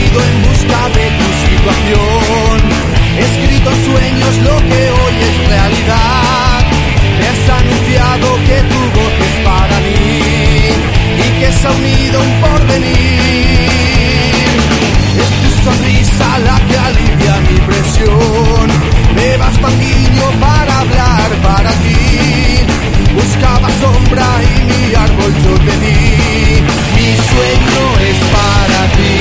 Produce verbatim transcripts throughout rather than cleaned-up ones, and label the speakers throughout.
Speaker 1: ido en busca de tu situación. Escrito en sueños lo que hoy es realidad. Me has anunciado que tu voz es para mí y que se ha unido un porvenir. Es tu sonrisa la que alivia mi presión. Me basta un guiño para hablar para ti. Buscaba sombra y mi árbol yo te di. Mi sueño es para ti.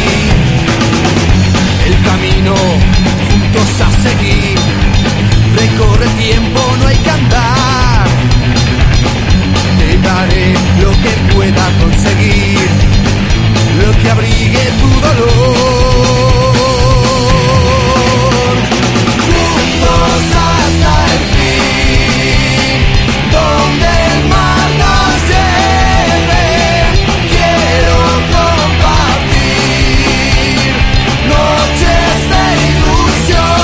Speaker 1: El camino juntos a seguir. Recorre tiempo, no hay que andar. Te daré lo que pueda conseguir, lo que abrigue tu dolor. Juntos hasta el fin, donde el mar nos lleve. Quiero compartir noches de ilusión.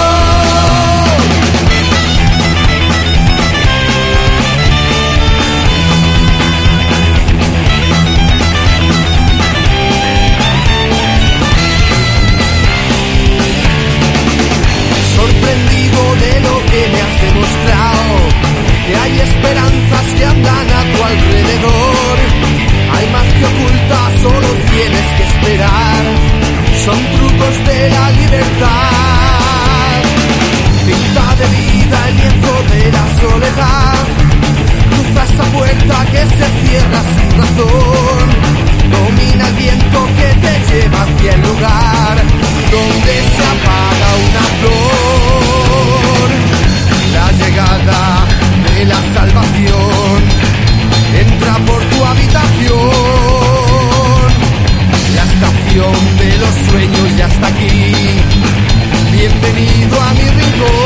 Speaker 1: Sorprendido de lo que me has demostrado, que hay esperanzas que andan a tu alrededor. Hay magia oculta, solo tienes que esperar. Son trucos de la libertad. Pinta de vida el lienzo de la soledad. Cruza esa puerta que se cierra sin razón. Domina el viento que te lleva hacia el lugar donde se apaga una flor. La llegada de la salvación entra por tu habitación. La estación de los sueños ya está aquí. Bienvenido a mi rincón.